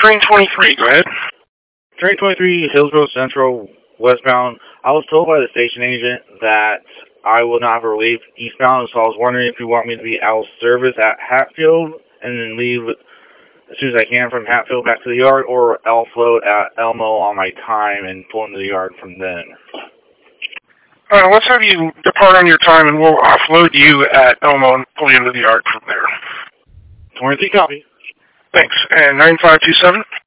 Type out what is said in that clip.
train 23, go ahead. Train 23, Hillsborough Central, westbound. I was told by the station agent that I will not have a relief eastbound, so I was wondering if you want me to be out of service at Hatfield and then leave as soon as I can from Hatfield back to the yard, or I'll float at Elmo on my time and pull into the yard from then. Let's have you depart on your time, and we'll offload you at Elmo and pull you into the yard from there. 23 copy. Thanks. And 9527?